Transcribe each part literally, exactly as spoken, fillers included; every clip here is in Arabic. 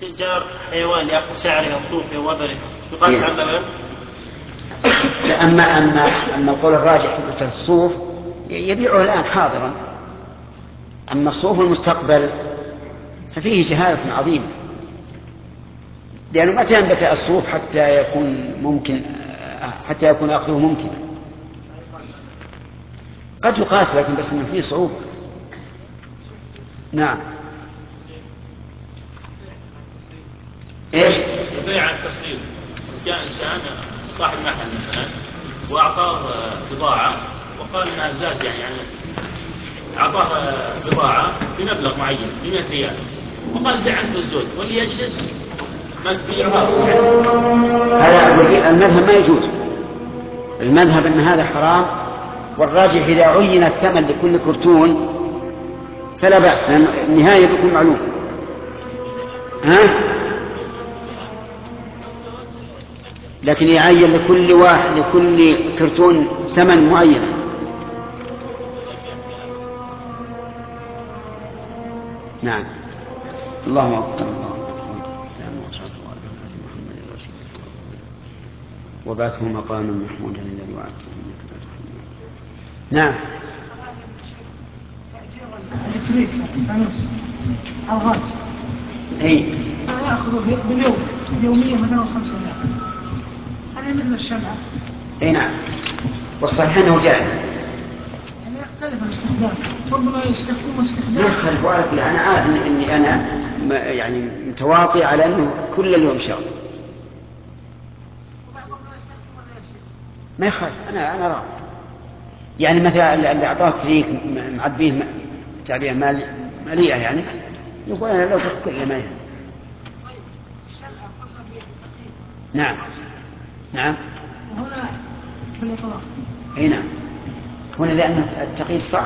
استئجار حيوان يأخذ شعره أو صوفه وبره يقاس على اللبن؟ أما أما أما القول الراجح مثل الصوف يبيعه الآن حاضرا، أما الصوف المستقبل ففيه جهالة عظيمة، لأنه متى ينبت الصوف حتى يكون ممكن حتى يكون أخذه ممكن؟ قد يقاس لكن بس إنه فيه صعوبة. نعم. ايش؟ البيع على التصريف. جاء انسان صاحب محل مثلا واعطاه بضاعه وقال انها زاد يعني, يعني اعطاه بضاعه بمبلغ معين مئة ريال وقال بيع عنده الزود واللي يجلس ما تبيع. هذا المذهب ما يجوز، المذهب ان هذا حرام، والراجح اذا عين الثمن لكل كرتون فلا بأس، لأن النهاية بيكون معلوم. ها؟ لكن يعين لكل واحد لكل كرتون ثمن معين. نعم. الله أكبر. وبعثه مقاما محمودا الذي وعدته. نعم. التريك فانوس الغاز اي ياخذه باليوم يوميا مثلا خمسة ريال، هذا مثل الشمعة. اي نعم، والصحيح انه جائز. يعني يختلف الاستخدام، ربما يستخدمه استخدام. ما يختلف، انا عارف اني انا يعني متواطئ على انه كل اليوم شغل. ما يخالف، انا انا راضي. يعني مثلا اللي اعطاه تريك معبيه تعبئه مال ماليه يعني يقول انا لو ترك كل ما يهم. نعم نعم. وهنا بالاطلاق. اي نعم، هنا لان التقييد صعب،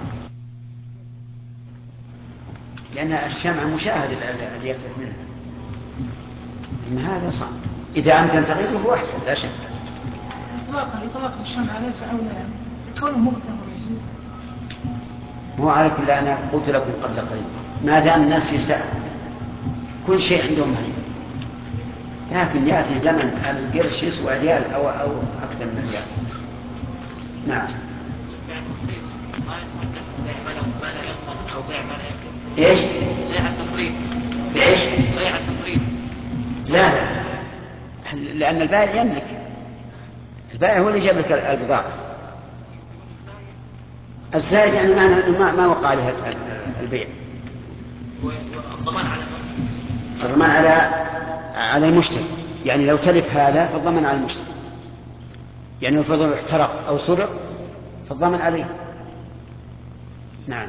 لان الشمع مشاهد الذي يفتح منه، اما هذا صعب. اذا امكن تقييده هو احسن لا شك. اطلاقا اطلاق الشمع ليس اولى يعني كونه مؤتمر يصير. مو على كل، انا قلت لكم قبل قليل ما دام الناس في سعه كل شيء عندهم مهم، لكن ياتي زمن القرش يسوى ريال او او اكثر من ريال. نعم. ايش؟ بيع التصريف. بايش؟ بيع التصريف. لا لا، لان البائع يملك، البائع هو اللي جاب لك البضاعه. الزائد يعني معنى ما ما وقع عليه البيع. والضمان على الضمان على على المشتري، يعني لو تلف هذا فالضمان على المشتري، يعني لو فرض احترق او سرق فالضمان عليه. نعم.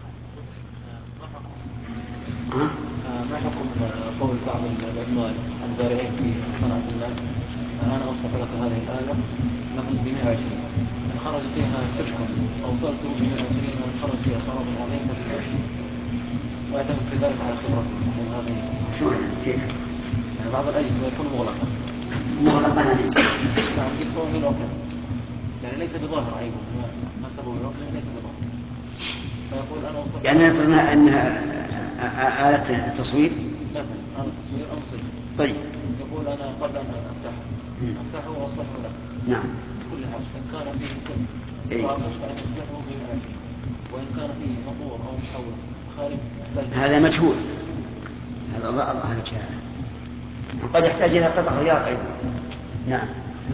ما حكم قول بعض الاخوان البارعين في صنعة الله انا اوصف لك هذه الآلة لهم ب مئة وعشرين ان خرج فيها سلك او صلت ب مئة وعشرين وان خرج فيها صرف عظيم ب مئة وعشرين ويعتمد في ذلك على خبرتهم من هذه. شو كيف؟ يعني بعض الاجهزه يكون مغلقا مغلقا نعم يكون الوقت يعني ليس بظاهر عيبه ما سبب الوقت ليس بظاهر فيقول انا وصلت يعني نفرض انها آلة تصوير. لا هذا تصوير او سجل. طيب. يقول انا قبل ان افتحه افتحه واصلحه لك. نعم. كل حاجه ان كان فيه سلك إيه؟ واصلحه افتحه بالعافيه وان كان فيه موتور او محول خارج هذا مجهول، هذا الله الله الجهاله، وقد يحتاج الى قطع غيار ايضا. نعم.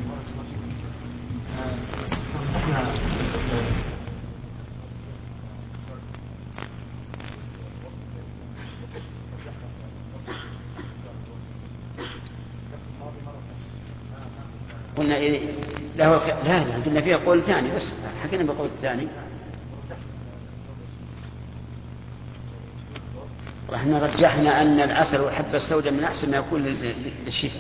قلنا إيه له لا لا قلنا فيها قول ثاني بس حكينا بقول ثاني. احنا رجحنا ان العسل وحب السوداء من احسن ما يكون للشفاء.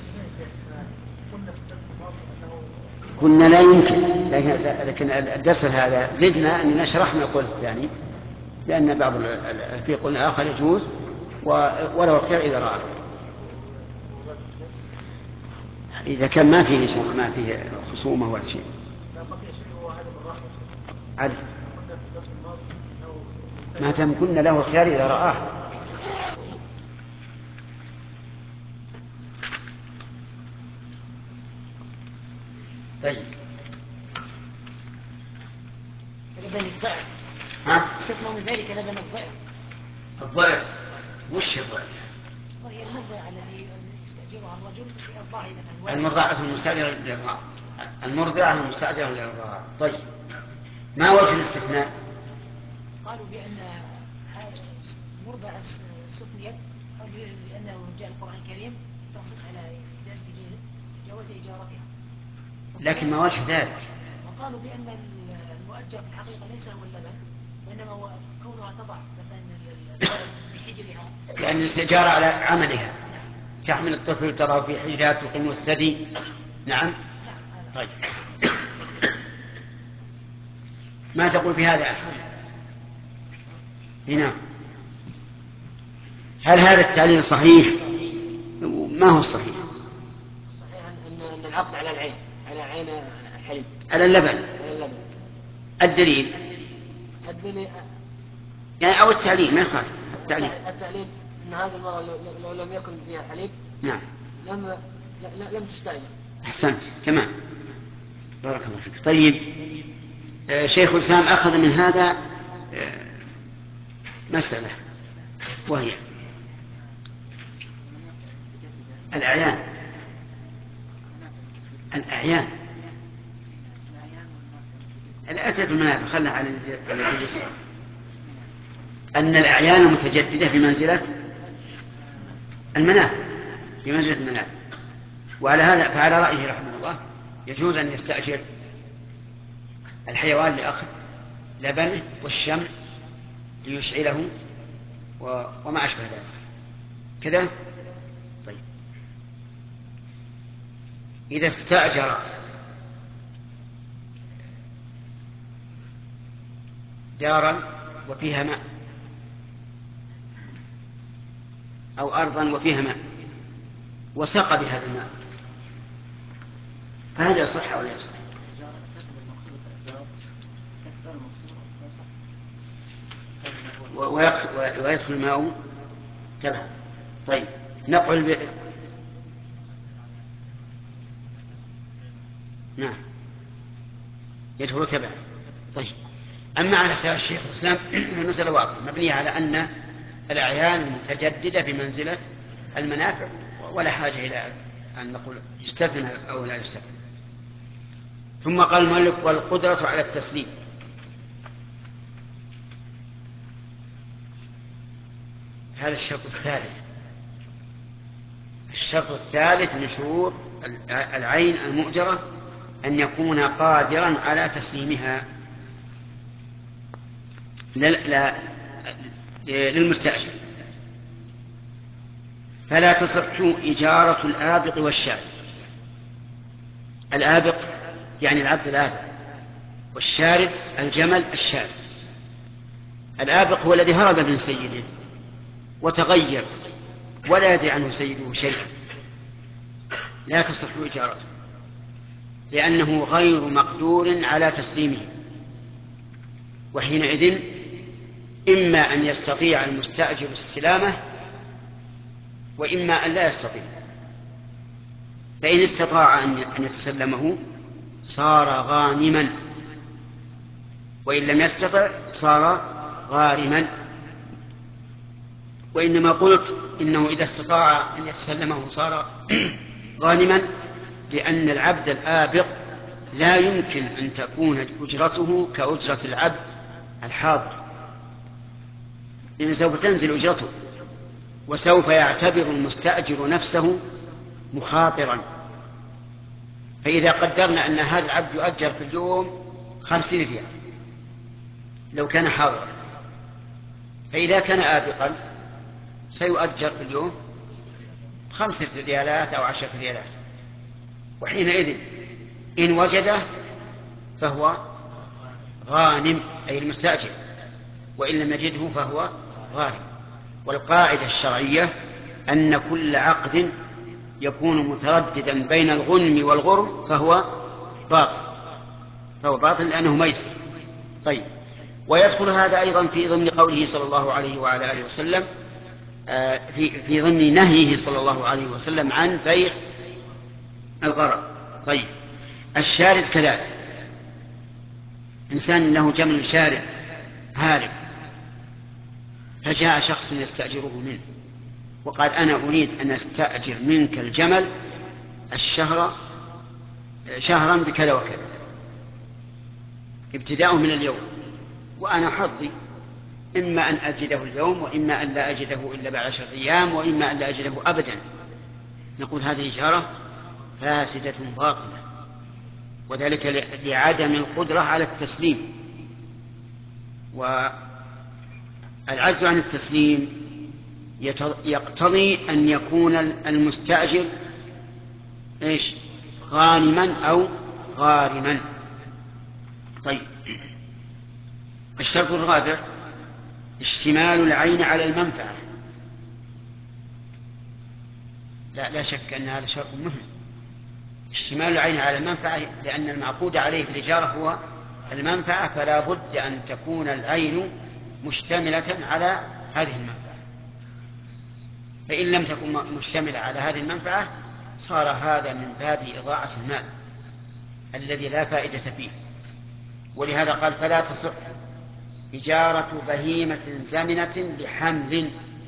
قلنا لا يمكن، لكن الدرس هذا زدنا اننا شرحنا القول الثاني لان بعض في قول اخر يجوز ولو الخير اذا راى، إذا كان ما فيه شيء ما فيه خصومة ولا شيء. عدل. ما دام كنا له الخيار إذا رآه. طيب لبن الضعف. ها؟ استثنوا من ذلك لبن الضعف. الضعف وش الضعف؟ وهي المرضعة الذي يستأجرها الرجل لإرضاع الأولاد. المرضعة المستأجرة للإرضاع. المرضعة المستأجرة للإرضاع. طيب ما وجه الاستثناء؟ قالوا بأن المرضعة استثنيت لأنه جاء القرآن الكريم يقصد على إجازة جواز إجارتها. لكن ما وجه ذلك؟ وقالوا بأن المؤجر في الحقيقة ليس هو اللبن، وإنما هو كونها تضع مثلا بحجرها، لأن الاستئجار على عملها. تحمل الطفل ترى في حجرها تقيم الثدي. نعم. طيب ما تقول في هذا أحد؟ هنا هل هذا التعليل صحيح؟ ما هو الصحيح؟ صحيح أن العقد على العين، على عين حليب، على اللبن. على اللبن. الدليل الدليل يعني أو التعليل ما يخالف التعليل. التعليل أن هذه المرأة لو, لو لم يكن فيها حليب نعم لم لم تستأجر. أحسنت تمام بارك الله فيك. طيب آه شيخ الإسلام أخذ من هذا آه مسألة وهي الأعيان. الأعيان الأتى بالمنافع خلها على الجلسة. أن الأعيان المتجددة بمنزلة المنافع بمنزلة المنافع. وعلى هذا فعلى رأيه رحمه الله يجوز أن يستأجر الحيوان لأخذ لبنه والشمع ليشعله وما أشبه ذلك كذا. طيب إذا استأجر دارا وفيها ماء أو أرضا وفيها ماء وسقى بهذا الماء فهل يصح أو لا يصح؟ ويدخل الماء تبعا. طيب نقل ب... نعم يدخل تبعا. طيب أما على خلاف الشيخ الإسلام المسألة واضحة مبنية على أن الأعيان المتجددة بمنزلة المنافع ولا حاجة إلى أن نقول يستثنى أو لا يستثنى. ثم قال المؤلف والقدرة على التسليم. هذا الشرط الثالث. الشرط الثالث من شروط العين المؤجرة أن يكون قادرا على تسليمها للمستأجر. فلا تصح إجارة الآبق والشارد. الآبق يعني العبد الآبق، والشارد الجمل الشارد. الآبق هو الذي هرب من سيده وتغير ولا يدري عنه سيده شيئا، لا تصح إجارته لأنه غير مقدور على تسليمه. وحينئذ إما أن يستطيع المستأجر استلامه وإما أن لا يستطيع. فإن استطاع أن يتسلمه صار غانما، وإن لم يستطع صار غارما. وإنما قلت إنه إذا استطاع أن يتسلمه صار غانما لأن العبد الآبق لا يمكن أن تكون أجرته كأجرة العبد الحاضر، لأن سوف تنزل أجرته وسوف يعتبر المستأجر نفسه مخاطرا. فإذا قدرنا أن هذا العبد يؤجر في اليوم خمسين ريال لو كان حاضرا، فإذا كان آبقا سيؤجر في اليوم خمسة ريالات أو عشرة ريالات. وحينئذ إن وجده فهو غانم أي المستأجر، وإن لم يجده فهو غارم. والقاعدة الشرعية أن كل عقد يكون مترددا بين الغنم والغرم فهو باطل، فهو باطل لأنه ميسر. طيب ويدخل هذا أيضا في ضمن قوله صلى الله عليه وعلى آله وسلم في في ضمن نهيه صلى الله عليه وسلم عن بيع الغرر. طيب الشارد كذلك، إنسان له جمل شارد هارب، فجاء شخص يستأجره منه وقال أنا أريد أن أستأجر منك الجمل الشهر شهرا بكذا وكذا ابتداء من اليوم، وأنا حظي إما أن أجده اليوم وإما أن لا أجده إلا بعد عشرة أيام وإما أن لا أجده أبدا. نقول هذه إجارة فاسدة باطلة، وذلك لعدم القدرة على التسليم، والعجز عن التسليم يقتضي أن يكون المستأجر إيش؟ غانما أو غارما. طيب، الشرط الرابع اشتمال العين على المنفعة. لا, لا شك أن هذا شرط مهم، اشتمال العين على المنفعة، لأن المعقود عليه بالإجارة هو المنفعة، فلا بد أن تكون العين مشتملة على هذه المنفعة، فإن لم تكن مشتملة على هذه المنفعة صار هذا من باب إضاعة المال الذي لا فائدة فيه. ولهذا قال فلا تصح إجارة بهيمة زمنة بحمل.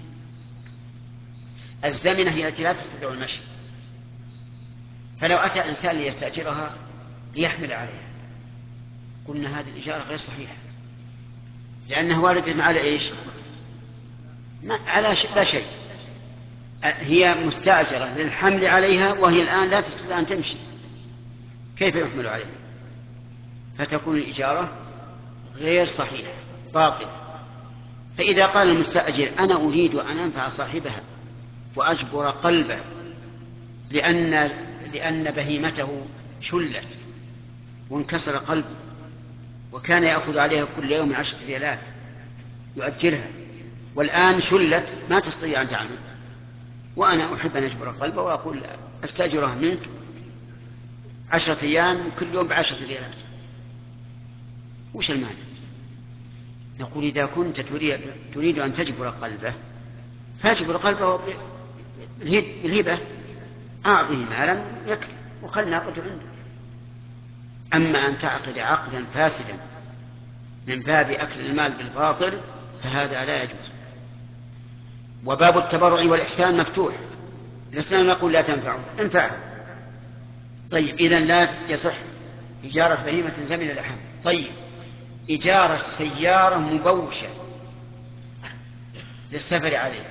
الزمنة هي التي لا تستطيع المشي، فلو أتى إنسان ليستأجرها ليحمل عليها قلنا هذه الإجارة غير صحيحة، لأنه واردة على إيش؟ ما على لا شيء، هي مستأجرة للحمل عليها وهي الآن لا تستطيع أن تمشي، كيف يحمل عليها؟ فتكون الإجارة غير صحيحة باطلة. فإذا قال المستأجر أنا أريد أن أنفع صاحبها وأجبر قلبه لأن, لأن بهيمته شلت وانكسر قلبه وكان يأخذ عليها كل يوم عشرة ريالات يؤجرها، والآن شلت ما تستطيع أن تعمل، وأنا أحب أن أجبر قلبه وأقول أستأجرها منك عشرة أيام كل يوم بعشرة ريالات، وش المانع؟ نقول إذا كنت تريد, تريد أن تجبر قلبه فاجبر قلبه بالهبة، أعطه مالا يكفي وخل ناقته عنده. أما أن تعقد عقدا فاسدا من باب أكل المال بالباطل فهذا لا يجوز. وباب التبرع والإحسان مفتوح، الإسلام يقول لا تنفعه انفعه. طيب، إذن لا يصح إجارة بهيمة زمن الأحم. طيب، إجارة سيارة مبوشة للسفر عليها.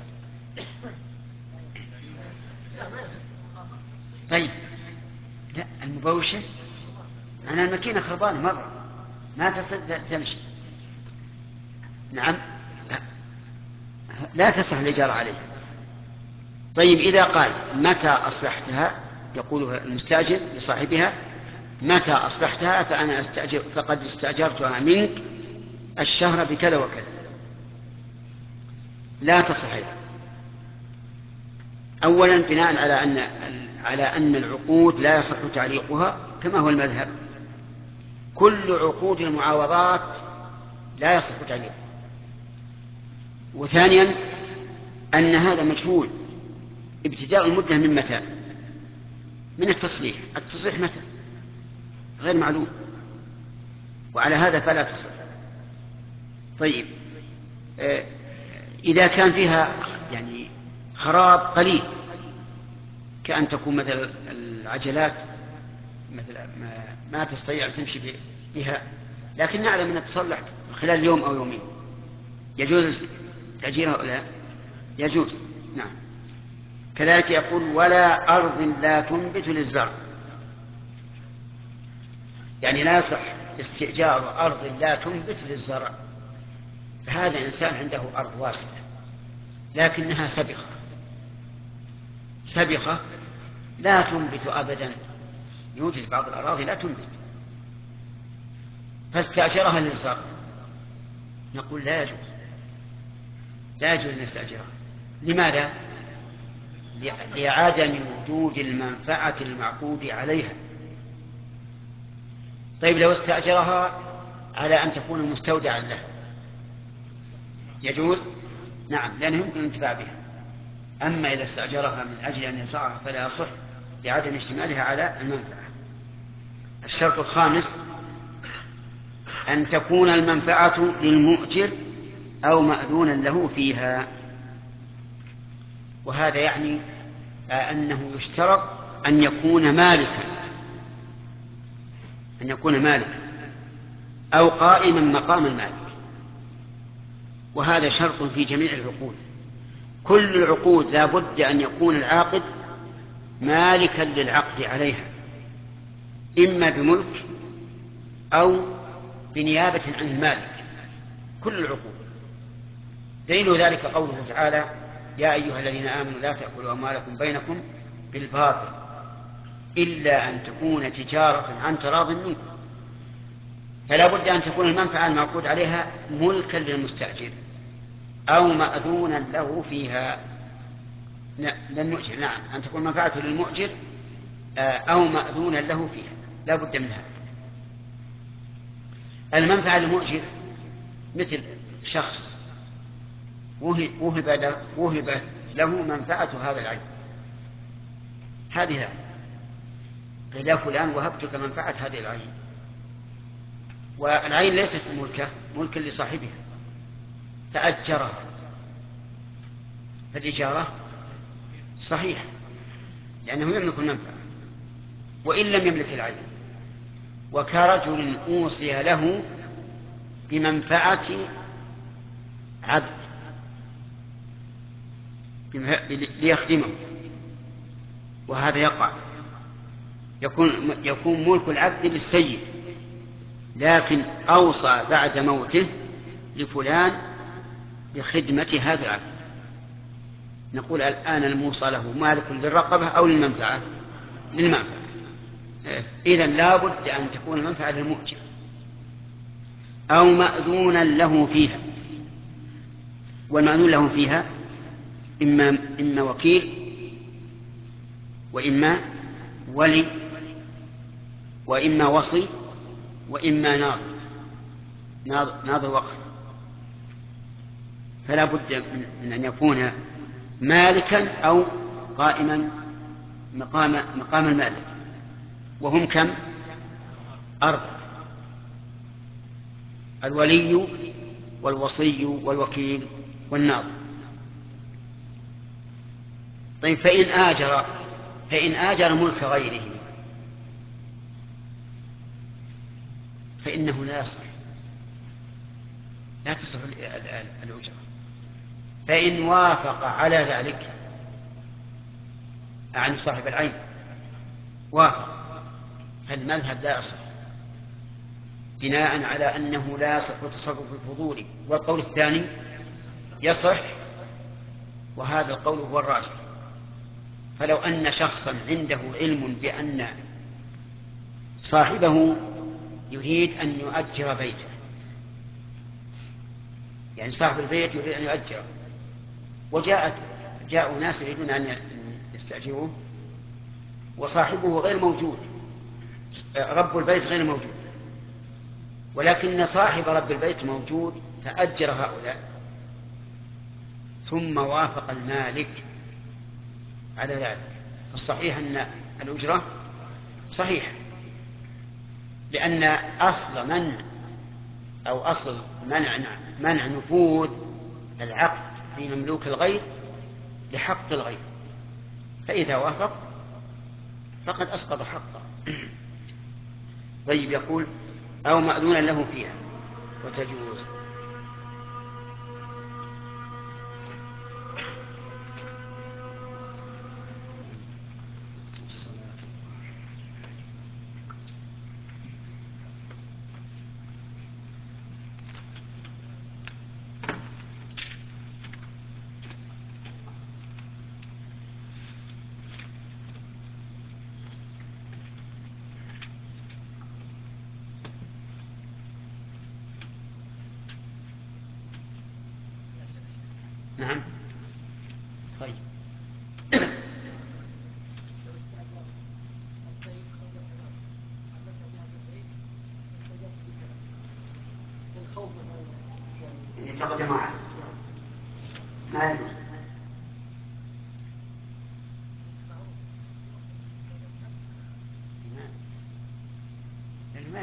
طيب، لا المبوشة أنا الماكينة خربانة مرة ما تستطيع تمشي، نعم لا, لا تصح الإجارة عليها. طيب، إذا قال متى أصلحتها، يقول المستأجر لصاحبها متى أصلحتها فأنا أستأجر فقد استأجرتها منك الشهر بكذا وكذا، لا تصح. أولا بناء على أن على أن العقود لا يصح تعليقها كما هو المذهب، كل عقود المعاوضات لا يصح تعليقها. وثانيا أن هذا مجهول، ابتداء المدة من متى؟ من التصليح، التصليح متى؟ غير معلوم، وعلى هذا فلا تصح. طيب، إذا كان فيها يعني خراب قليل كأن تكون مثل العجلات مثل ما, ما تستطيع أن تمشي بها، لكن نعلم أن تصلح خلال يوم أو يومين، يجوز تأجيرها أو لا؟ يجوز، نعم. كذلك يقول ولا أرض لا تنبت للزرع، يعني لا يصح استئجار أرض لا تنبت للزرع. فهذا إنسان عنده أرض واسعة لكنها سبخة سبخة لا تنبت أبدا، يوجد بعض الأراضي لا تنبت، فاستأجرها للزرع، نقول لا يجوز، لا يجوز أن يستأجرها. لماذا؟ لعدم وجود المنفعة المعقود عليها. طيب، لو استأجرها على أن تكون مستودعا له يجوز؟ نعم، لأنه يمكن الانتفاع بها. أما إذا استأجرها من أجل أن يزرعها فلا يصح لعدم اشتمالها على المنفعة. الشرط الخامس أن تكون المنفعة للمؤجر أو مأذونا له فيها، وهذا يعني أنه يشترط أن يكون مالكا أن يكون مالكا أو قائما مقام المالك، وهذا شرط في جميع العقود. كل العقود لا بد أن يكون العاقد مالكا للعقد عليها، إما بملك أو بنيابة عن المالك، كل العقود. دليل ذلك قوله تعالى: يا أيها الذين آمنوا لا تأكلوا أموالكم بينكم بالباطل إلا أن تكون تجارة عن تراض منكم. فلا بد أن تكون المنفعة المعقود عليها ملكا للمستأجر أو مأذونا له فيها للمؤجر. نعم، أن تكون منفعته للمؤجر أو مأذونا له فيها، لا بد منها. المنفعة للمؤجر مثل شخص وهب وهب له منفعة هذا العين، هذه قيل يا فلان وهبتك منفعة هذه العين، والعين ليست ملكه، ملك لصاحبها، فأجرها، فالإجارة صحيحة لأنه يملك المنفعة وإن لم يملك العين. وكرجل أوصي له بمنفعة عبد ليخدمه، وهذا يقع، يكون يكون ملك العبد للسيد، لكن أوصى بعد موته لفلان بخدمة هذا العبد، نقول الآن الموصى له مالك للرقبة أو للمنفعة؟ للمنفعة. إذن لا بد أن تكون المنفعة للمؤجر أو مأذونا له فيها، والمأذون له فيها إما, إما وكيل وإما ولي وإما وصي وإما ناظر ناظر, ناظر وقف. فلا بد من أن يكون مالكا أو قائما مقام, مقام المالك، وهم كم؟ أربعة: الولي والوصي والوكيل والناظر. طيب، فإن آجر فإن آجر ملك غيره فإنه لا يصح، لا تصح الأجرة. فإن وافق على ذلك عن صاحب العين وافق، فالمذهب لا يصح بناء على أنه لا يصح تصرف الفضول، والقول الثاني يصح، وهذا القول هو الراجح. فلو أن شخصا عنده علم بأن صاحبه يريد أن يؤجر بيته، يعني صاحب البيت يريد أن يؤجر، وجاءت جاءوا ناس يريدون أن يستأجروه وصاحبه غير موجود، رب البيت غير موجود، ولكن صاحب رب البيت موجود فأجر هؤلاء، ثم وافق المالك على ذلك، فالصحيح أن الأجرة صحيحة، لأن أصل منع أو أصل منع منع نفوذ العقد في مملوك الغير لحق الغير، فإذا وافق فقد أسقط حقه. طيب، يقول أو مأذونا له فيها وتجوز. نعم. طيب، تقدم معه ما يجوز.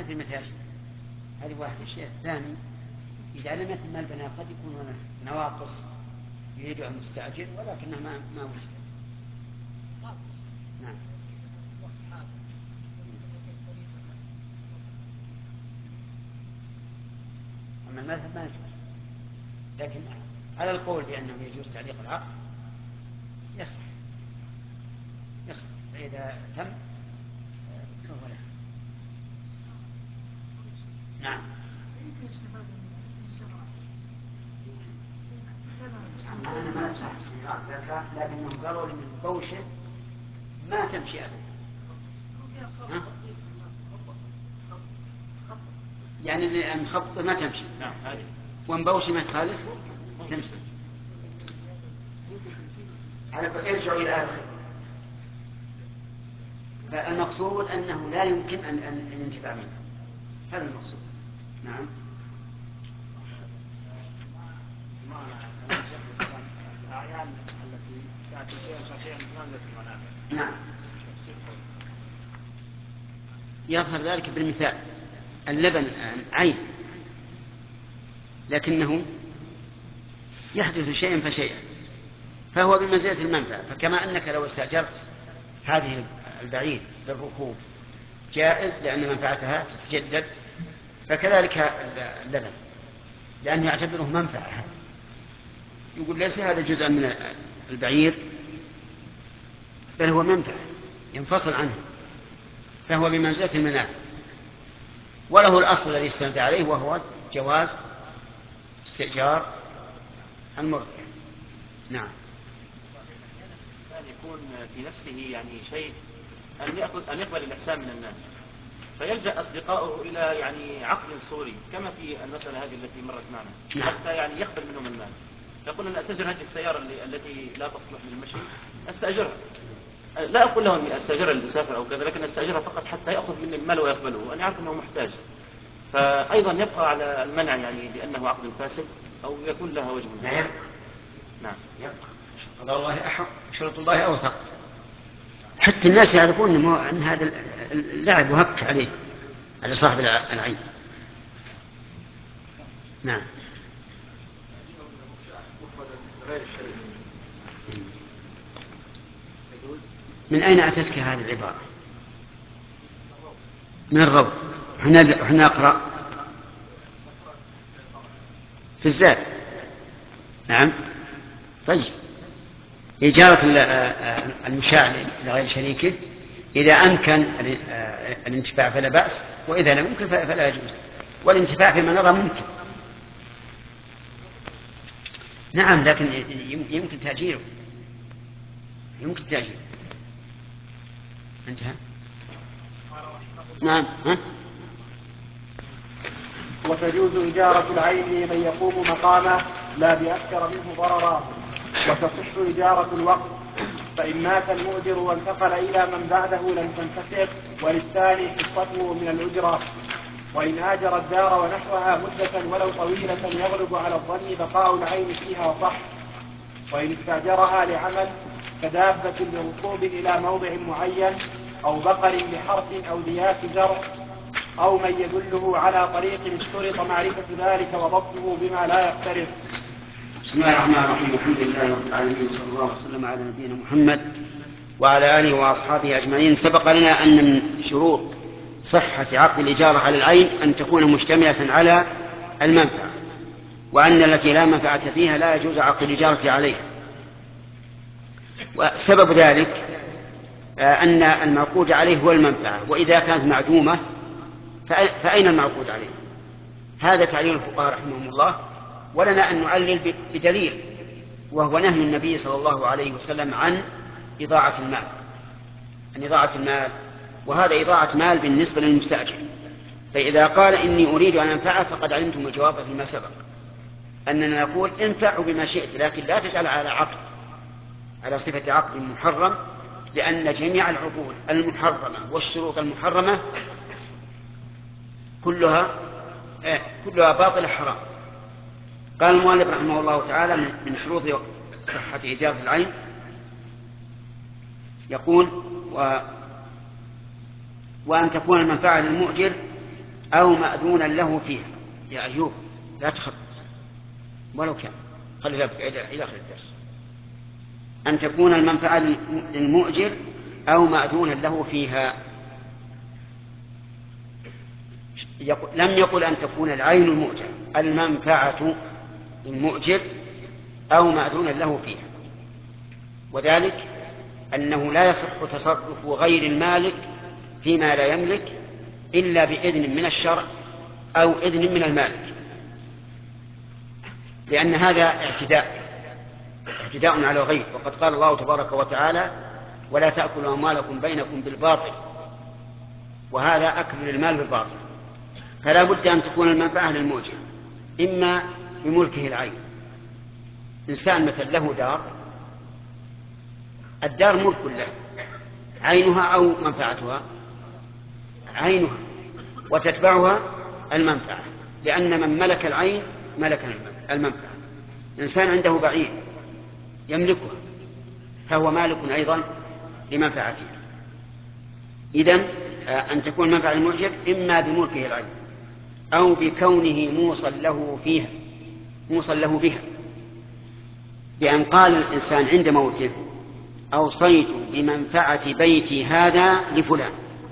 في مثال. هذه واحدة. الشيء الثاني إذا لم يتم البناء قد يكون هناك نواقص يريدها المستأجر ولكنها ما ما وجدت. نعم. أما المذهب ما يجوز، لكن على القول بأنه يجوز تعليق العقد يصح يصح فإذا تم فهو له. نعم. أنا ما أصح لكنهم قالوا من البوشة ما تمشي أبدا. يعني المخبطة ما تمشي. نعم هذه. ومبوشة ما تخالف تمشي. على ارجعوا إلى آخر. فالمقصود أنه لا يمكن أن أن ينتفع منه. هذا المقصود. نعم. الأعيان التي تأتي شيئا فشيئا تنزل في المنافع. نعم. يظهر ذلك بالمثال. اللبن الآن عين لكنه يحدث شيئا فشيئا فهو بمنزلة المنفعة. فكما أنك لو استأجرت هذه البعير للركوب جائز لأن منفعتها تتجدد، فكذلك اللبن لأنه يعتبره منفعة. يقول ليس هذا جزءا من البعير بل هو منفعة ينفصل عنه، فهو بمنزلة المنافع وله الأصل الذي استند عليه وهو جواز استئجار المرضع. نعم. يكون في نفسه يعني شيء أن يأخذ أن يقبل الإحسان من الناس فيلجأ أصدقائه إلى يعني عقد صوري كما في المسألة هذه التي مرت معنا. نعم. حتى يعني يقبل منهم المال. يقول أن أستأجر هذه السيارة التي لا تصلح للمشي أستأجرها. لا أقول له أني أستأجرها للمسافر أو كذا، لكن أستأجرها فقط حتى يأخذ مني المال ويقبله وأنا عارف أنه محتاج. فأيضا يبقى على المنع يعني لأنه عقد فاسد أو يكون لها وجه. نعم. نعم. يبقى قضاء الله أحق شرط الله أوثق. حتى الناس يعرفون أن هذا اللعب وهك عليه على صاحب العين. نعم. من أين أتتك هذه العبارة؟ من الروض. احنا نقرأ في الزاد. نعم. طيب إجارة المشاع لغير شريكه إذا أمكن الانتفاع فلا بأس، وإذا لم يمكن فلا يجوز. والانتفاع فيما نرى ممكن. نعم لكن يمكن تأجيره يمكن تأجيره. انتهى. نعم. ها؟ وتجوز إجارة العين لمن يقوم مقامه لا بأكثر منه ضررا. وتصح إجارة الوقت، فإن مات المؤجر وانتقل إلى من بعده لم تنفسخ وللثاني حصته من الأجرة. وإن آجر الدار ونحوها مدة ولو طويلة يغلب على الظن بقاء العين فيها وصح. وإن استأجرها لعمل كدابة لركوب إلى موضع معين أو بقر لحرث أو ديات زرع أو من يدله على طريق اشترط معرفة ذلك وضبطه بما لا يقترب. بسم الله الرحمن الرحيم. الحمد لله رب العالمين وصلى الله وسلم على نبينا محمد وعلى آله وأصحابه أجمعين. سبق لنا أن من شروط صحة عقد الإجارة على العين أن تكون مشتملة على المنفعة، وأن التي لا منفعة فيها لا يجوز عقد الإجارة عليها. وسبب ذلك أن المعقود عليه هو المنفعة، وإذا كانت معدومة فأين المعقود عليه؟ هذا تعليل الفقهاء رحمهم الله. ولنا أن نعلل بدليل وهو نهي النبي صلى الله عليه وسلم عن إضاعة المال عن إضاعة المال وهذا إضاعة مال بالنسبة للمستأجر. فإذا قال إني أريد أن أنفعه فقد علمتم الجواب فيما سبق أننا نقول انفعوا بما شئت، لكن لا تجعل على عقد على صفة عقد محرم، لأن جميع العقود المحرمة والشروط المحرمة كلها آه كلها باطلة حرام. قال المؤلف رحمه الله تعالى من شروط صحة إجارة العين يقول و... وأن تكون المنفعة للمؤجر أو مأذونا له فيها. يا أيوب لا تخط ولو كان، خلي إلى آخر الدرس. أن تكون المنفعة للمؤجر أو مأذونا له فيها. لم يقل أن تكون العين المؤجر، المنفعة للمؤجر أو مأذونا له فيها. وذلك أنه لا يصح تصرف غير المالك فيما لا يملك إلا بإذن من الشرع أو إذن من المالك، لأن هذا اعتداء اعتداء على الغير. وقد قال الله تبارك وتعالى: ولا تأكلوا أموالكم بينكم بالباطل، وهذا أكل للمال بالباطل. فلا بد أن تكون المنفعة للمؤجر إما بملكه العين. إنسان مثل له دار، الدار ملك له، عينها أو منفعتها؟ عينها، وتتبعها المنفعة، لأن من ملك العين ملك المنفعة. إنسان عنده بعير يملكها فهو مالك أيضا لمنفعتها. إذن أن تكون المنفعة للمؤجر إما بملكه العين أو بكونه موصل له فيها موصل له بها، بأن قال الإنسان عند موته: أوصيت بمنفعة بيتي هذا لفلان،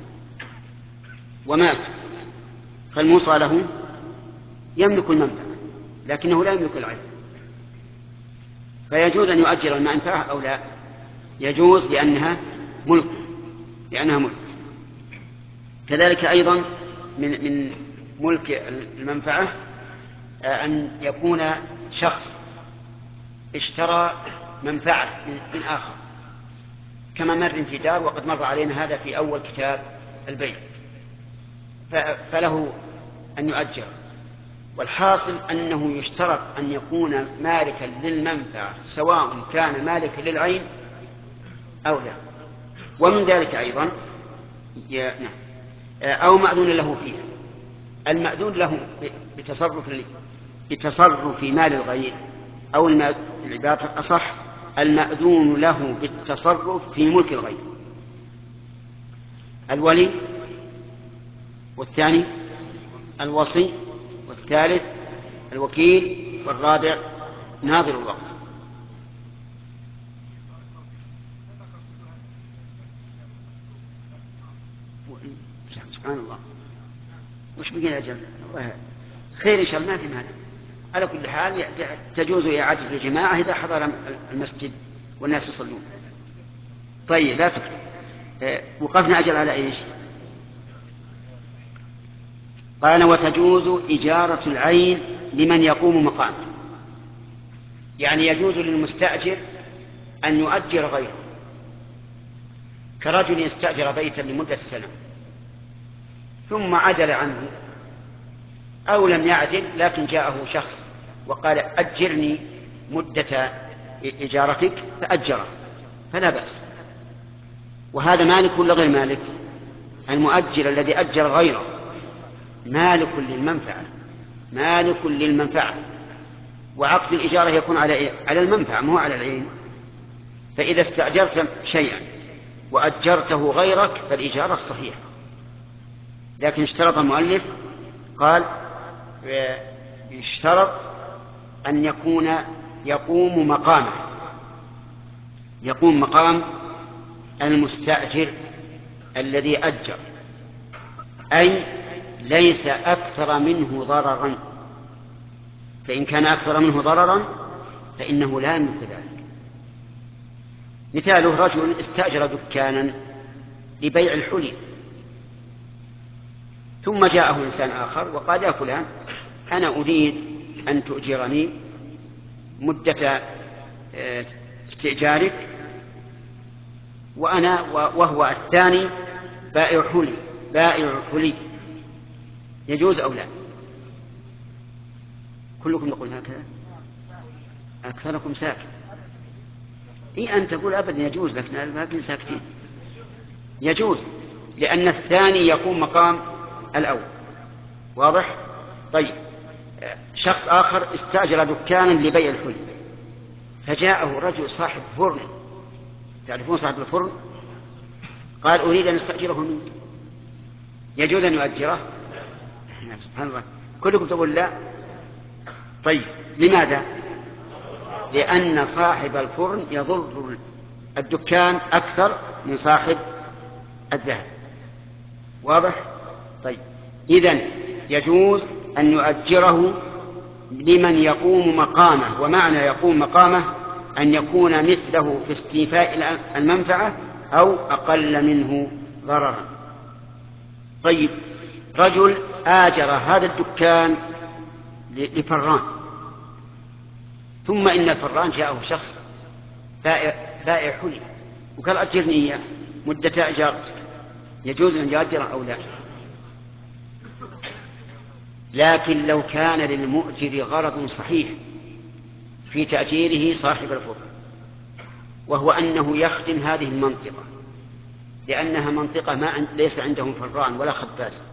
ومات، فالموصى له يملك المنفعة لكنه لا يملك العين، فيجوز أن يؤجر المنفعة أو لا؟ يجوز، لأنها ملك لأنها ملك. كذلك أيضا من من ملك المنفعة أن يكون شخص اشترى منفعة من آخر، كما مر في دار، وقد مر علينا هذا في أول كتاب البيع، فله أن يؤجر. والحاصل أنه يشترط أن يكون مالكا للمنفعة سواء كان مالكا للعين أو لا. ومن ذلك أيضا أو مأذون له فيها. المأذون له بتصرف بتصرف مال الغير، أو العبارة أصح المأذون له بالتصرف في ملك الغير. الولي، والثاني الوصي، والثالث الوكيل، والرابع ناظر الوقف. سبحان الله، وش بقينا أجل؟ خير إن شاء الله، ما في مانع. على كل حال تجوز إعادة الجماعة إذا حضر المسجد والناس يصلون. طيب، لا تكفي. وقفنا أجل على إيش؟ قال: وتجوز إجارة العين لمن يقوم مقامه. يعني يجوز للمستأجر أن يؤجر غيره، كرجل يستأجر بيتا لمدة سنة ثم عدل عنه، أو لم يعدل لكن جاءه شخص وقال: أجرني مدة إجارتك، فأجره، فلا بأس. وهذا مالك ولا غير مالك؟ المؤجر الذي أجر غيره مالك للمنفعة مالك للمنفعة وعقد الإجارة يكون على إيه؟ على المنفعة، مو على العين. فإذا استأجرت شيئا وأجرته غيرك فالإجارة صحيحة، لكن اشترط المؤلف، قال: يشترط أن يكون يقوم مقامه يقوم مقام المستأجر الذي أجر، أي ليس أكثر منه ضررا. فإن كان أكثر منه ضررا فإنه لا يملك ذلك. مثاله: رجل استأجر دكانا لبيع الحلي، ثم جاءه إنسان آخر وقال: يا فلان، أنا أريد أن تؤجرني مدة استئجارك، وأنا وهو الثاني بائع حلي بائع حلي يجوز أو لا؟ كلكم يقول هكذا، أكثركم ساكت. إيه، أن تقول أبدا يجوز، لكن الباقين ساكتين. يجوز، لأن الثاني يقوم مقام الأول. واضح؟ طيب، شخص آخر استأجر دكانا لبيع الحلي، فجاءه رجل صاحب فرن، تعرفون صاحب الفرن، قال: أريد أن أستأجره منك، يجوز أن يؤجره؟ سبحان الله، كلكم تقول لا. طيب لماذا؟ لأن صاحب الفرن يضر الدكان أكثر من صاحب الذهب. واضح؟ طيب إذن يجوز أن يؤجره لمن يقوم مقامه، ومعنى يقوم مقامه أن يكون مثله في استيفاء المنفعة أو أقل منه ضررا. طيب رجل آجر هذا الدكان لفران، ثم إن الفران جاءه شخص بائع, بائع حلي وقال أجرني إياه مدة إجارتك، يجوز أن يؤجر أو لا؟ لكن لو كان للمؤجر غرض صحيح في تأجيره صاحب الفرن، وهو أنه يخدم هذه المنطقة لأنها منطقة ما ليس عندهم فران ولا خباز،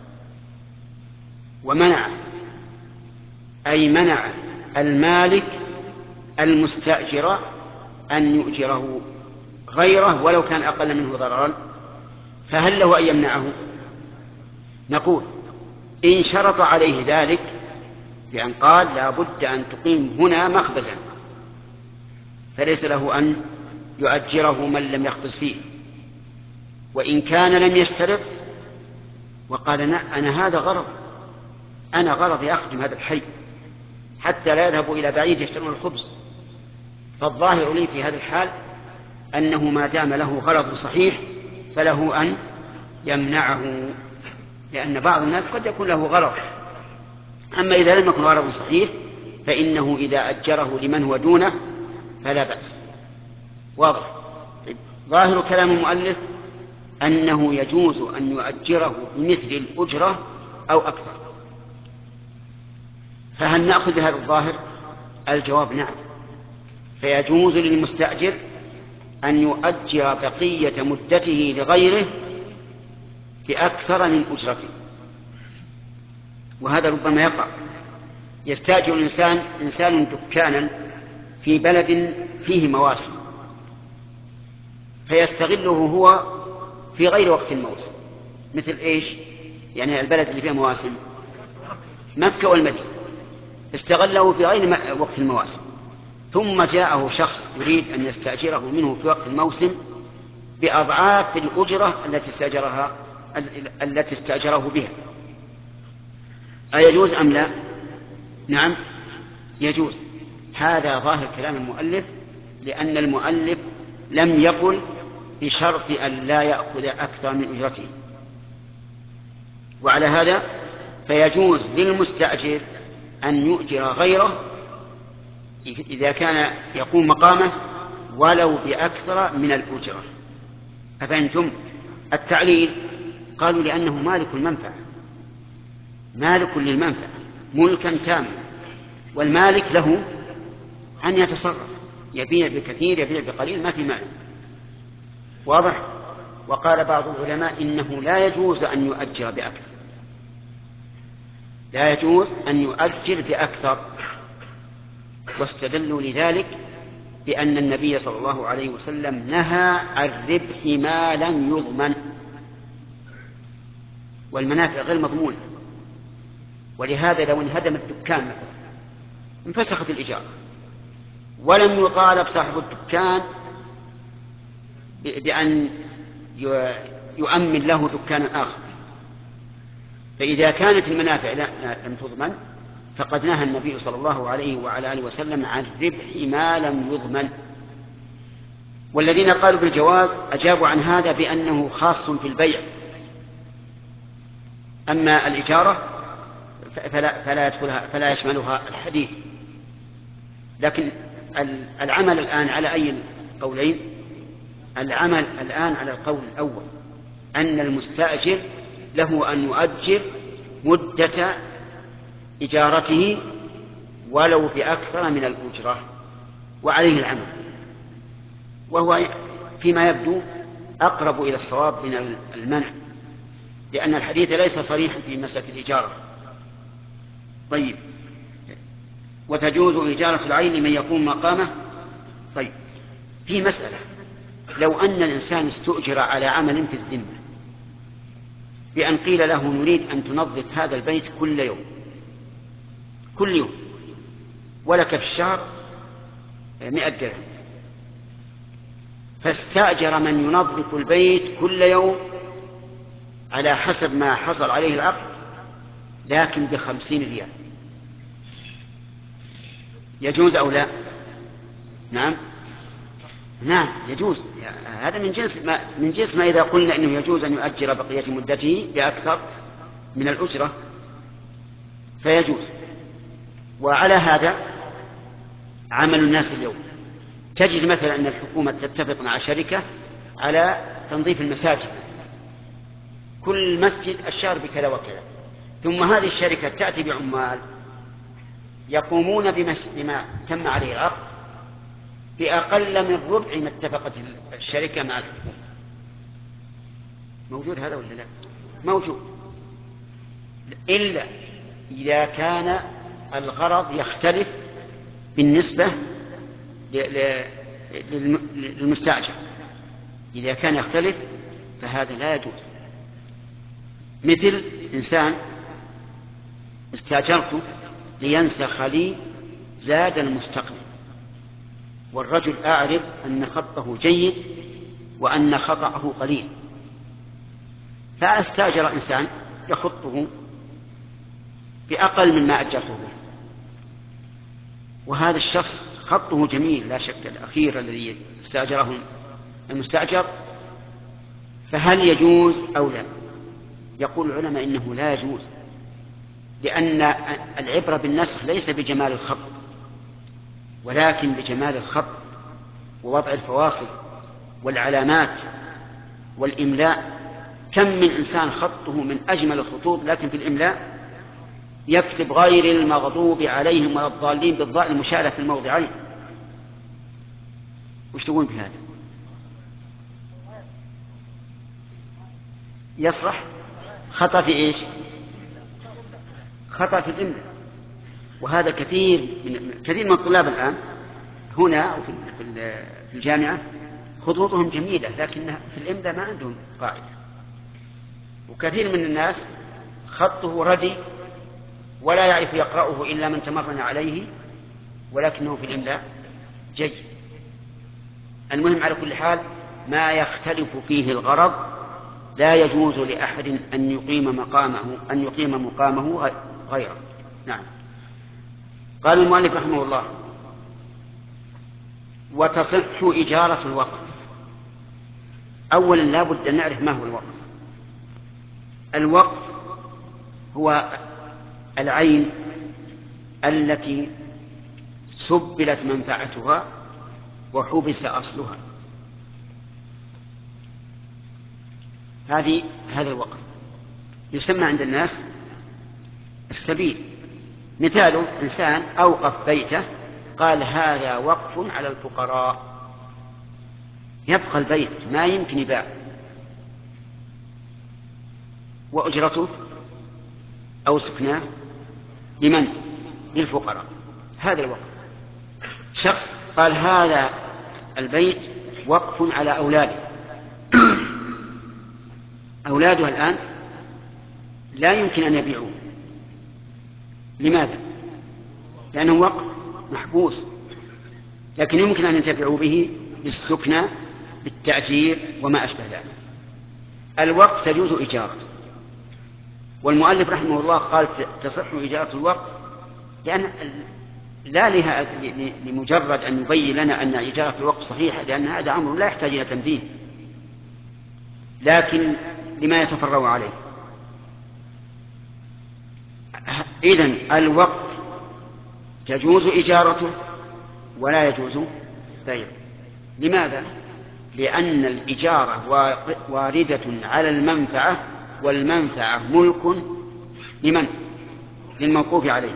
ومنع أي منع المالك المستأجر أن يؤجره غيره ولو كان أقل منه ضررا، فهل له أن يمنعه؟ نقول إن شرط عليه ذلك بأن قال لا بد أن تقيم هنا مخبزا، فليس له أن يؤجره من لم يخبز فيه. وإن كان لم يشترط وقال أنا هذا غرض، أنا غرضي أخدم هذا الحي حتى لا يذهبوا إلى بعيد يشترون الخبز، فالظاهر لي في هذا الحال أنه ما دام له غرض صحيح فله أن يمنعه، لأن بعض الناس قد يكون له غرض. أما إذا لم يكن غرض صحيح فإنه إذا أجره لمن هو دونه فلا بأس. واضح؟ ظاهر كلام المؤلف أنه يجوز أن يؤجره بمثل الأجرة أو أكثر. فهل نأخذ بهذا الظاهر؟ الجواب نعم، فيجوز للمستأجر أن يؤجر بقية مدته لغيره بأكثر من أجرته. وهذا ربما يقع، يستأجر الإنسان إنسان دكانا في بلد فيه مواسم فيستغله هو في غير وقت الموسم. مثل إيش؟ يعني البلد اللي فيه مواسم مكة والمدينة استغله في غير وقت المواسم، ثم جاءه شخص يريد أن يستأجره منه في وقت الموسم بأضعاف الأجرة التي استأجرها التي استأجره بها. أيجوز أم لا؟ نعم يجوز. هذا ظاهر كلام المؤلف، لأن المؤلف لم يقل بشرط أن لا يأخذ أكثر من أجرته. وعلى هذا فيجوز للمستأجر أن يؤجر غيره إذا كان يقوم مقامه ولو بأكثر من الأجرة. أفهمتم؟ التعليل قالوا لأنه مالك المنفعة، مالك للمنفعة ملكا تاما، والمالك له أن يتصرف، يبيع بكثير يبيع بقليل ما في مال. واضح؟ وقال بعض العلماء إنه لا يجوز أن يؤجر بأكثر، لا يجوز أن يؤجر بأكثر، واستدلوا لذلك بأن النبي صلى الله عليه وسلم نهى عن ربح ما لم يضمن، والمنافع غير مضمونة. ولهذا لو انهدم الدكان مثلا انفسخت الإجارة ولم يطالب صاحب الدكان بأن يؤمن له دكانا آخر، فإذا كانت المنافع لم تضمن فقد نهى النبي صلى الله عليه وعلى آله وسلم عن ربح ما لم يضمن. والذين قالوا بالجواز أجابوا عن هذا بأنه خاص في البيع، أما الإجارة فلا, فلا, يدخلها فلا يشملها الحديث. لكن العمل الآن على أي القولين؟ العمل الآن على القول الأول، أن المستأجر له أن يؤجر مدة إجارته ولو بأكثر من الأجرة، وعليه العمل، وهو فيما يبدو أقرب إلى الصواب من المنع، لأن الحديث ليس صريحا في مسألة الإجارة. طيب، وتجوز إجارة العين لمن يقوم مقامه. طيب، في مسألة، لو أن الإنسان استؤجر على عمل في الذمة بأن قيل له نريد أن تنظف هذا البيت كل يوم كل يوم ولك في الشهر مئة درهم، فاستأجر من ينظف البيت كل يوم على حسب ما حصل عليه العقد لكن بخمسين ريال. يجوز أو لا؟ نعم نعم يجوز. هذا من جنس ما, من جنس ما إذا قلنا أنه يجوز أن يؤجر بقية مدته بأكثر من الأجرة فيجوز. وعلى هذا عمل الناس اليوم. تجد مثلا أن الحكومة تتفق مع شركة على تنظيف المساجد، كل مسجد الشهر بكذا وكذا، ثم هذه الشركة تأتي بعمال يقومون بما تم عليه العقد بأقل من ربع ما اتفقت الشركة مع الحكومة. موجود هذا ولا لا؟ موجود، إلا إذا كان الغرض يختلف بالنسبة للمستأجر. إذا كان يختلف فهذا لا يجوز. مثل إنسان استأجرته لينسخ لي زاد المستقبل، والرجل أعرف أن خطه جيد وأن خطأه قليل، فأستأجر إنسان يخطه بأقل مما أجرته به، وهذا الشخص خطه جميل لا شك، الأخير الذي استأجره المستأجر، فهل يجوز أو لا؟ يقول العلماء إنه لا يجوز، لأن العبرة بالنسخ ليس بجمال الخط ولكن بجمال الخط ووضع الفواصل والعلامات والإملاء. كم من إنسان خطه من أجمل الخطوط لكن في الإملاء يكتب غير المغضوب عليهم ولا الضالين بالضاء المشالة في الموضعين. وش تقول بهذا؟ يصلح خطأ في إيش؟ خطأ في الإملاء. وهذا كثير من كثير من الطلاب الآن هنا وفي في الجامعة خطوطهم جميلة لكنها في الإملاء ما عندهم قاعدة. وكثير من الناس خطه ردي ولا يعرف يقرأه إلا من تمرن عليه ولكنه في الإملاء جيد. المهم على كل حال ما يختلف فيه الغرض لا يجوز لأحد أن يقيم مقامه أن يقيم مقامه غيره. نعم. قال المؤلف رحمه الله: وتصح إجارة الوقف. أولا لا بد أن نعرف ما هو الوقف. الوقف هو العين التي سبلت منفعتها وحبس أصلها، هذه هذا الوقف يسمى عند الناس السبيل. مثاله إنسان أوقف بيته قال هذا وقف على الفقراء، يبقى البيت ما يمكن يباع، وأجرته أو سكناه لمن؟ للفقراء. هذا الوقف. شخص قال هذا البيت وقف على أولاده، أولادها الآن لا يمكن أن يبيعوه. لماذا؟ لأنه وقف محبوس، لكن يمكن أن ينتفعوا به بالسكنى بالتأجير وما أشبه ذلك. الوقف تجوز إجارة، والمؤلف رحمه الله قال تصح إجارة الوقف لأن لا لها لمجرد أن يبين لنا أن إجارة الوقف صحيحة، لأن هذا أمر لا يحتاج إلى تنبيه، لكن لما يتفرع عليه. إذن الوقف تجوز إجارته ولا يجوز بيعه. لماذا؟ لأن الإجارة واردة على المنفعة، والمنفعة ملك لمن؟ للموقوف عليه،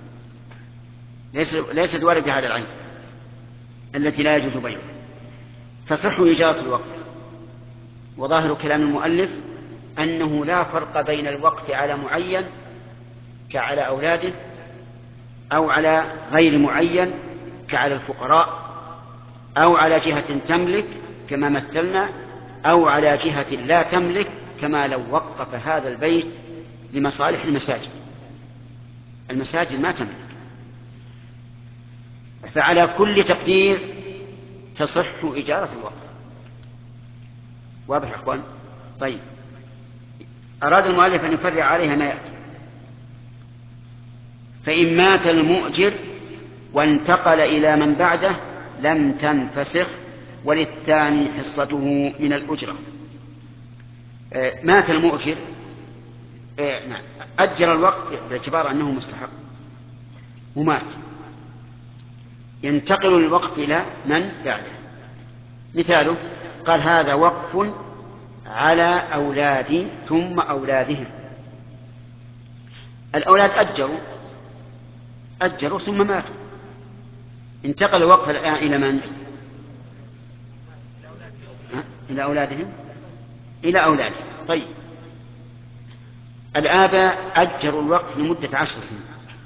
ليست واردة على العين التي لا يجوز بيعها. تصح إجارة الوقف. وظاهر كلام المؤلف أنه لا فرق بين الوقف على معين كعلى أولاده أو على غير معين كعلى الفقراء أو على جهة تملك كما مثلنا أو على جهة لا تملك كما لو وقف هذا البيت لمصالح المساجد. المساجد ما تملك، فعلى كل تقدير تصح إجارة الوقف. واضح يا أخوان؟ طيب، أراد المؤلف أن يفرع عليها ما يأتي. فإن مات المؤجر وانتقل إلى من بعده لم تنفسخ، وللثاني حصته من الأجرة. آه مات المؤجر، آه نعم، أجر الوقت باعتبار أنه مستحق ومات، ينتقل الوقف إلى من بعده. مثاله قال هذا وقف على أولادي ثم أولادهم. الأولاد أجروا أجروا ثم ماتوا، انتقل الوقف الآن إلى من؟ إلى أولادهم، إلى أولادهم. طيب، الآباء أجروا الوقف لمدة عشر سنين،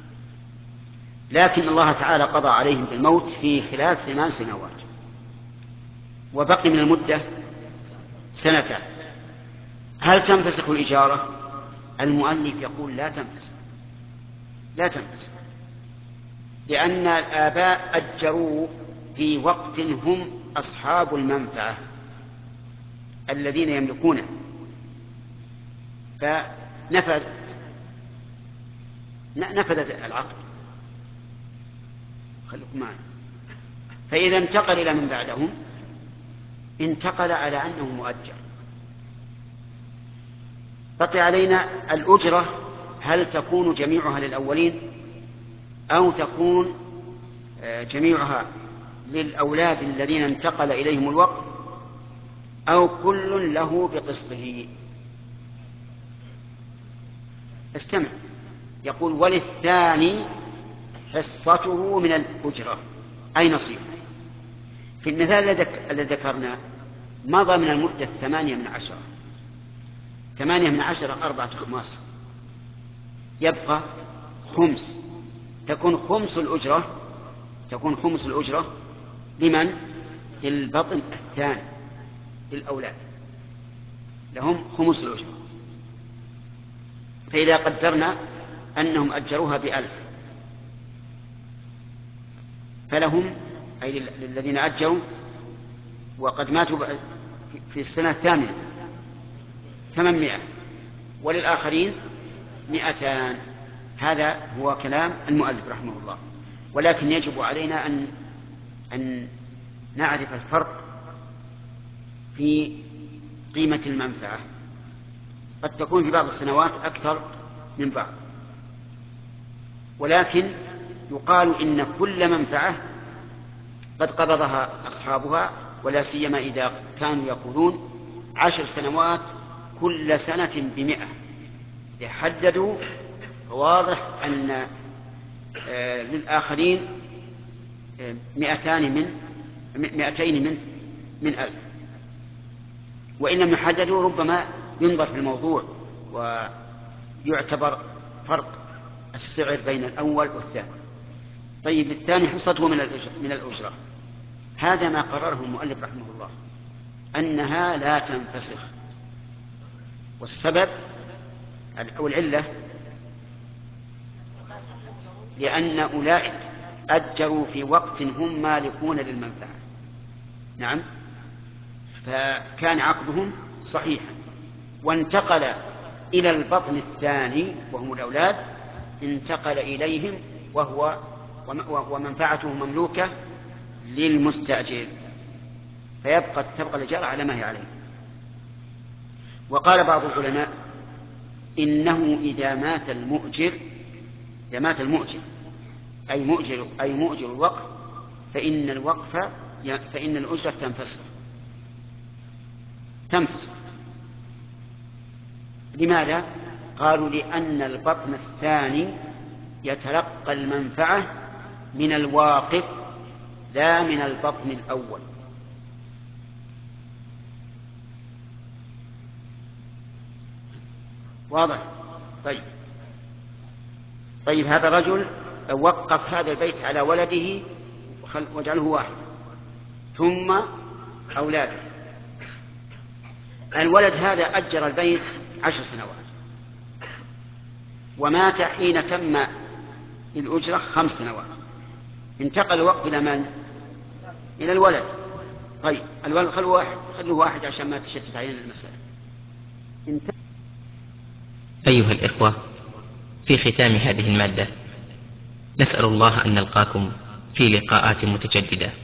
لكن الله تعالى قضى عليهم بالموت في خلال ثمان سنوات، وبقي من المدة سنتان. هل تنفسخ الإجارة؟ المؤلف يقول لا تنفسخ، لا تنفسخ، لأن الآباء أجروا في وقت هم أصحاب المنفعة الذين يملكونه، فنفذ نفذت العقد. خليكم معنا. فإذا انتقل إلى من بعدهم انتقل على أنه مؤجر. بقي علينا الأجرة، هل تكون جميعها للأولين أو تكون جميعها للأولاد الذين انتقل إليهم الوقت، أو كل له بقسطه؟ استمع، يقول وللثاني حصته من الأجرة، أي نصيب. في المثال الذي ذكرنا مضى من المدة ثمانية من عشرة، ثمانية من عشرة أربعة أخماس، يبقى خمس، تكون خمس الأجرة تكون خمس الأجرة لمن؟ للبطن الثاني، للأولاد لهم خمس الأجرة. فإذا قدرنا أنهم أجروها بألف فلهم، أي للذين أجروا وقد ماتوا في السنة الثامنة، ثمانمائة، وللآخرين مئتان. هذا هو كلام المؤلف رحمه الله. ولكن يجب علينا أن أن نعرف الفرق في قيمة المنفعة، قد تكون في بعض السنوات أكثر من بعض، ولكن يقال إن كل منفعة قد قبضها أصحابها، ولا سيما إذا كانوا يقولون عشر سنوات كل سنة بمئة، يحددوا. واضح أن آه للآخرين آه مئتان من مئتين من من ألف، وإن لم يحددوا ربما ينظر في الموضوع ويعتبر فرق السعر بين الأول والثاني. طيب، الثاني حصته من الأجرة, من الأجرة هذا ما قرره المؤلف رحمه الله أنها لا تنفسخ. والسبب أو العلة لأن أولئك أجروا في وقت هم مالكون للمنفعة، نعم، فكان عقدهم صحيحا، وانتقل إلى البطن الثاني وهم الأولاد، انتقل إليهم وهو ومنفعته مملوكة للمستأجر، فيبقى تبقى الإجارة على ما هي عليه. وقال بعض العلماء إنه إذا مات المؤجر إذا مات المؤجر أي مؤجر أي مؤجر الوقف فإن الوقف فإن الأجرة تنفسخ تنفسخ لماذا؟ قالوا لأن البطن الثاني يتلقى المنفعة من الواقف لا من البطن الأول. واضح؟ طيب طيب هذا رجل وقف هذا البيت على ولده وجعله واحد ثم أولاده، الولد هذا أجر البيت عشر سنوات ومات حين تم الأجرة خمس سنوات، انتقل الوقت إلى من؟ إلى الولد. طيب الولد خلوه واحد، خلوه واحد عشان ما تشتت علينا المسألة. انت... أيها الإخوة، في ختام هذه المادة نسأل الله أن نلقاكم في لقاءات متجددة.